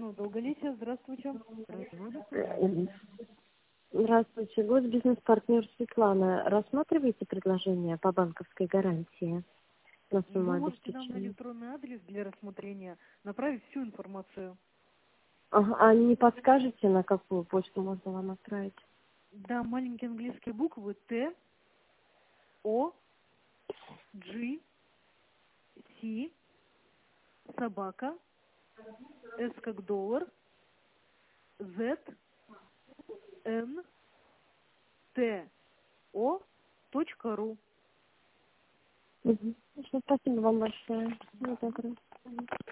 долголетия, здравствуйте. Здравствуйте, госбизнес-партнер Светлана. Рассматриваете предложение по банковской гарантии на сумму Вы можете нам на обеспечения? электронный адрес для рассмотрения направить всю информацию. Ага, а не подскажете, на какую почту можно вам отправить? Да, маленькие английские буквы Т, О, G, С, собака, С как доллар, Z, N, Т, О, .ру. Угу. Спасибо вам большое. Ну, добро.